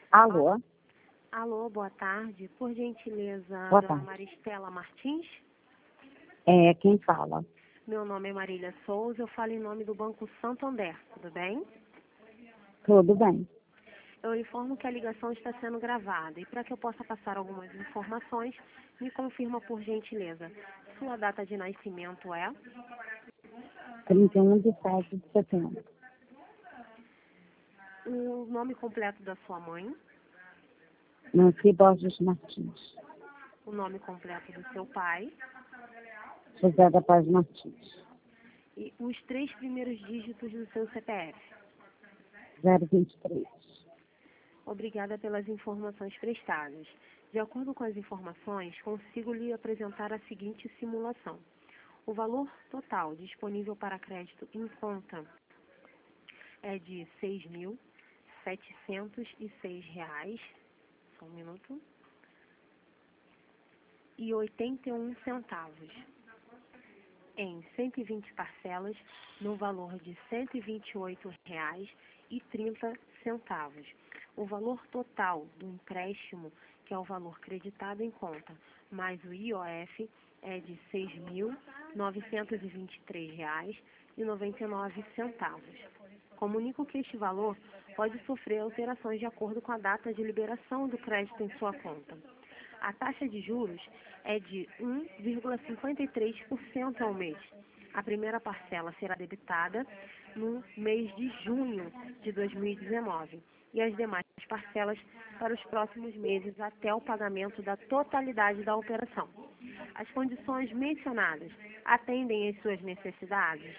Alô? Alô, boa tarde. Por gentileza, Boa dona tarde. Maristela Martins? É, quem fala? Meu nome é Marília Souza, eu falo em nome do Banco Santander, tudo bem? Tudo bem. Eu informo que a ligação está sendo gravada e para que eu possa passar algumas informações, me confirma por gentileza. Sua data de nascimento é 31 de 7 de setembro. o nome completo da sua mãe, Nancy Borges Martins. o nome completo do seu pai José da Paz Martins. e os 3 primeiros dígitos do seu CPF. 023. Obrigada pelas informações prestadas. De acordo com as informações, consigo lhe apresentar a seguinte simulação. O valor total disponível para crédito em conta é de R$ 6.706, só um minuto, e 81 centavos, em 120 parcelas, no valor de R$ 128,30. O valor total do empréstimo, que é o valor creditado em conta, mais o IOF, é de R$ 6.923,99. Comunico que este valor pode sofrer alterações de acordo com a data de liberação do crédito em sua conta. A taxa de juros é de 1,53% ao mês. A primeira parcela será debitada no mês de junho de 2019 e as demais parcelas para os próximos meses até o pagamento da totalidade da operação. As condições mencionadas atendem às suas necessidades?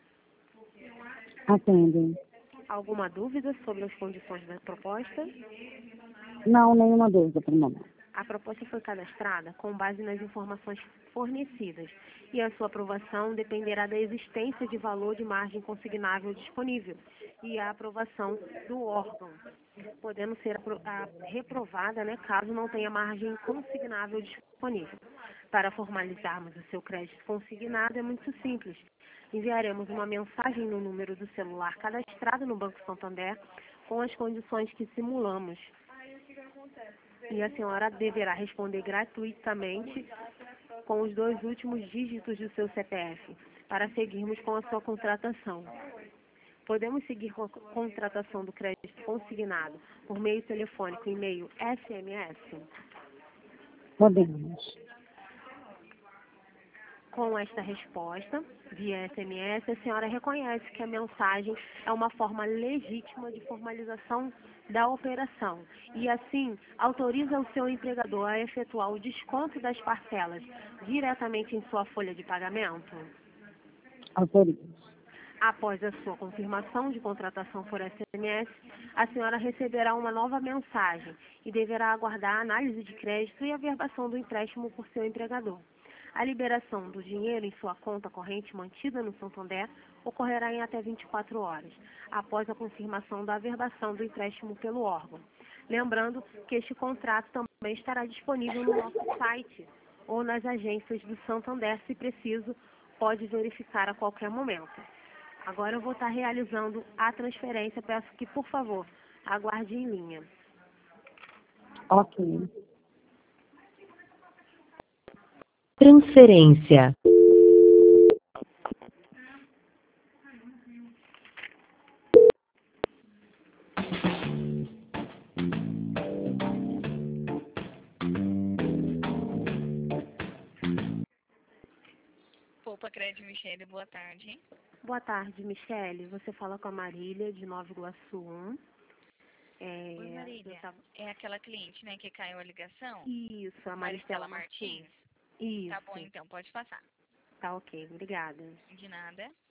Atendem. Alguma dúvida sobre as condições da proposta? Não, nenhuma dúvida por momento. A proposta foi cadastrada com base nas informações fornecidas e a sua aprovação dependerá da existência de valor de margem consignável disponível e a aprovação do órgão, podendo ser reprovada, caso não tenha margem consignável disponível. Para formalizarmos o seu crédito consignado é muito simples. Enviaremos uma mensagem no número do celular cadastrado no Banco Santander com as condições que simulamos. E a senhora deverá responder gratuitamente com os 2 últimos dígitos do seu CPF, para seguirmos com a sua contratação. Podemos seguir com a contratação do crédito consignado por meio telefônico, e-mail, SMS? Podemos. Com esta resposta, via SMS, a senhora reconhece que a mensagem é uma forma legítima de formalização da operação e, assim, autoriza o seu empregador a efetuar o desconto das parcelas diretamente em sua folha de pagamento? Autorizo. Após a sua confirmação de contratação por SMS, a senhora receberá uma nova mensagem e deverá aguardar a análise de crédito e a verbação do empréstimo por seu empregador. A liberação do dinheiro em sua conta corrente mantida no Santander ocorrerá em até 24 horas, após a confirmação da averbação do empréstimo pelo órgão. Lembrando que este contrato também estará disponível no nosso site ou nas agências do Santander, se preciso, pode verificar a qualquer momento. Agora eu vou estar realizando a transferência, peço que, por favor, aguarde em linha. Ok. Transferência. Poupa Crédito Michele, boa tarde. Boa tarde, Michele. Você fala com a Marília, de Nova Iguaçu 1. Oi, Marília. É aquela cliente, né, que caiu a ligação? Isso, a Maristela Martins. Isso. Tá bom, então, pode passar. Tá ok, obrigada. De nada.